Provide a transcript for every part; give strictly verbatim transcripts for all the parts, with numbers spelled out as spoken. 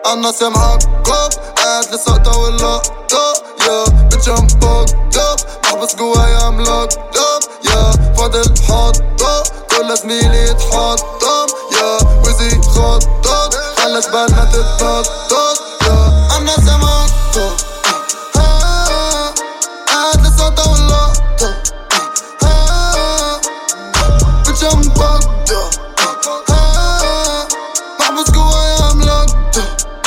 عالناس يا معقب قاعد لسقطة واللقطة يا بتجم بوقف محبس جوايا ملقب يا فاضل حطة كل زميلي يتحطم يا وزي خطط خلى جبالنا تتنطط يا عالناس يا معقب قاعد لسقطة واللقطة بتجم بوقف محبس جوايا ملقطة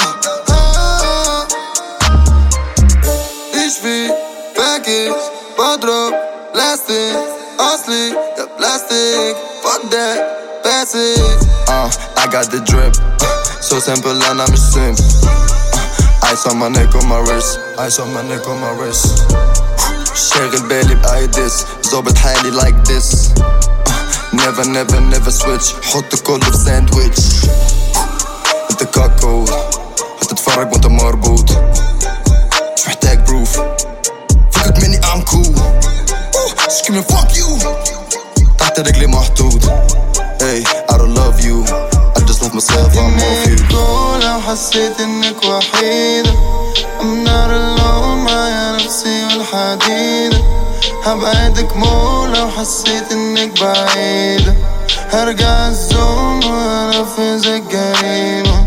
ايش في باكج بضرب لاستيك اصلي يا بلاستيك fuck that basic uh, I got the drip uh, so simple and I'm simple uh, ice on my neck on my wrist ice on my neck on my wrist شاغل بالي بأيدس ظابط حالي like this uh, never never never switch حط كله في ساندويتش انت كاكو هتتفرج وانت مربوط مش محتاج بروف فكك مني I'm cool uh, screaming fuck you تحت رجلي محطوط hey I don't love you I just love myself I'm off you لو حسيت انك وحيدة I'm not alone معايا نفسي والحديدة هبعدك مو لو حسيت انك بعيدة هرجع الزوم وانفذ الجريمة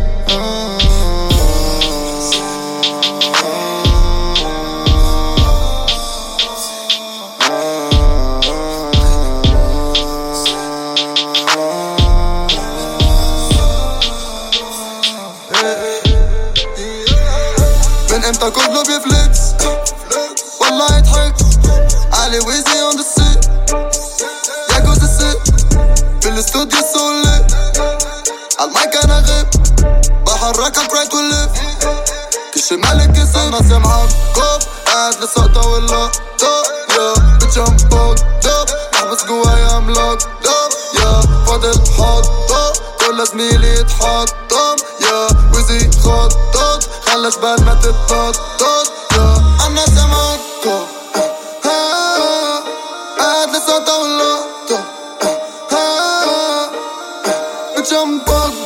من امتى كله بيفليكس والله يضحك علي ويزي اون ذا سيت يا جوز الست في الاستوديو سولي عالمايك انا غيب بحركك رايت والليف كش مالك كسر عالناس يا معقب قاعد لسقطة واللقطة يا بتجم بوقف محبس جوايا ملقب يا فاضل حطة كل زميلي يتحطم يا وزي خطط خلى جبالنا تتنطط يا عالناس يا معقب قاعد لسقطة واللقطة بتجم بوقف